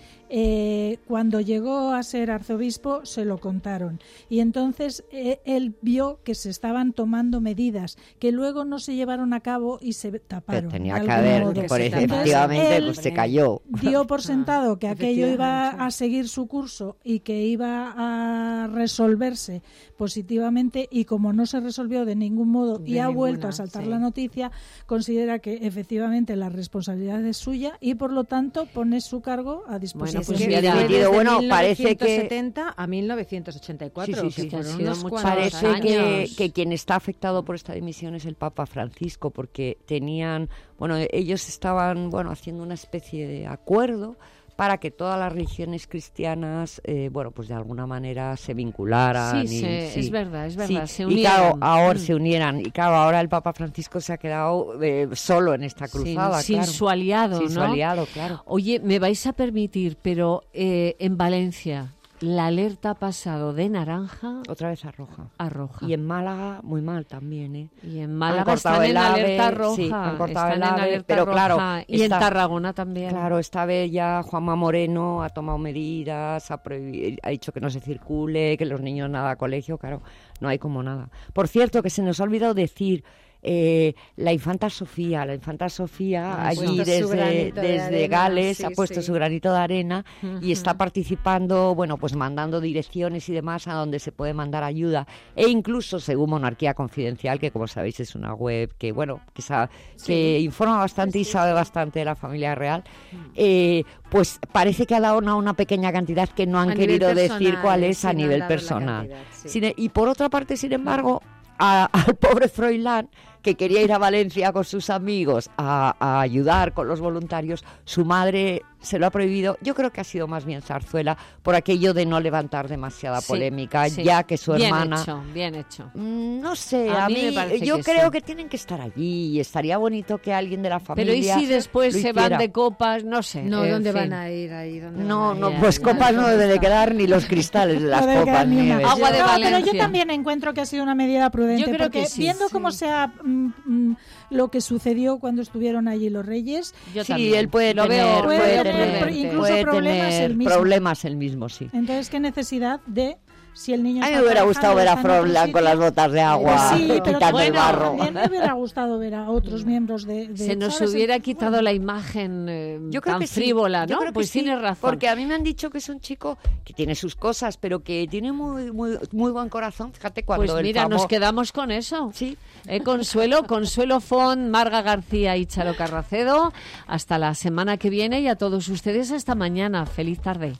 eh, cuando llegó a ser arzobispo se lo contaron y entonces eh, él vio que se estaban tomando medidas que luego no se llevaron a cabo y se taparon. Pero tenía de que algún haber, modo. por Entonces, efectivamente, él pues se cayó. Dio por sentado que aquello iba Efectivamente. a seguir su curso y que iba a resolverse positivamente, y como no se resolvió de ningún modo y De ha ninguna, vuelto a saltar sí. la noticia, considera que efectivamente la responsabilidad es suya y por lo tanto pone su cargo a disposición. pues Es que mira, fue dimitido. desde Bueno, parece mil novecientos que- setenta a mil novecientos ochenta y cuatro, Sí, sí, sí, que que ha fueron sido unos muchos cuantos Parece años. que, que quien está afectado por esta dimisión es el Papa Francisco, porque tenían, bueno, ellos estaban, bueno, haciendo una especie de acuerdo para que todas las religiones cristianas, eh, bueno, pues de alguna manera se vincularan. Sí, y, se- sí, es verdad, es verdad, sí. se Y claro, unieran. ahora Mm. se unieran. Y claro, ahora el Papa Francisco se ha quedado eh, solo en esta cruzada, sin, sin claro. su aliado, Sin ¿no? su aliado, claro. Oye, me vais a permitir, pero eh, en Valencia la alerta ha pasado de naranja Otra vez a roja. a roja. Y en Málaga, muy mal también, ¿eh? Y en Han Málaga cortado están en el AVE, alerta roja. sí, han cortado están el en AVE, alerta pero roja. claro, Y está- en Tarragona también. Claro, esta vez ya Juanma Moreno ha tomado medidas, ha, prohibi- ha dicho que no se circule, que los niños nada a colegio, claro, no hay como nada. Por cierto, que se nos ha olvidado decir, eh, la infanta Sofía, la infanta Sofía Ha allí puesto su desde, granito de desde arena, Gales sí, ha puesto sí. su granito de arena y Ujú. está participando, bueno, pues mandando direcciones y demás a donde se puede mandar ayuda, e incluso según Monarquía Confidencial, que como sabéis es una web que, bueno, que, sa- que informa bastante y sabe bastante de la familia real, eh, pues parece que ha dado una, una pequeña cantidad que no han A nivel querido decir personal, cuál es sí, a no han nivel dado la personal. cantidad, sí. Sin- y por otra parte, sin embargo, a- al pobre Froilán, que quería ir a Valencia con sus amigos a, a ayudar con los voluntarios, su madre se lo ha prohibido. Yo creo que ha sido más bien zarzuela por aquello de no levantar demasiada Sí, polémica, sí. ya que su bien hermana... Hecho, bien hecho. Mm, No sé, A a, mí mí, me parece yo que creo sí. que tienen que estar allí y estaría bonito que alguien de la familia Pero ¿y si después lo se van hiciera? de copas? No sé. No, en ¿dónde fin. van a ir ahí? ¿Dónde No, van a no, ir? pues Ya, copas ya, no ya deben de está. quedar ni los cristales de las No debe copas. quedar ni una. Nieves. Agua de No, pero Valencia. yo también encuentro que ha sido una medida prudente, Yo creo porque que sí, viendo sí. cómo se ha, mm, mm, lo que sucedió cuando estuvieron allí los reyes, Yo Sí, también. él puede Lo tener, veo, puede puede tener tener, incluso puede problemas tener el mismo. problemas el mismo, sí. entonces qué necesidad de, si el niño A mí está me hubiera trabajando, gustado ver a está en otro Froilán con sitio, las botas de agua sí, pero quitando el bueno, barro. también me hubiera gustado ver a otros miembros de, de Se nos ¿sabes? hubiera quitado la imagen eh, Yo creo tan que sí, frívola, yo ¿no? creo que Pues sí, tienes razón. Porque a mí me han dicho que es un chico que tiene sus cosas, pero que tiene muy muy muy buen corazón. Fíjate cuando Pues el mira, famo- nos quedamos con eso. Sí. Eh, Consuelo, Consuelo Font, Marga García y Charo Carracedo. Hasta la semana que viene y a todos ustedes hasta mañana. Feliz tarde.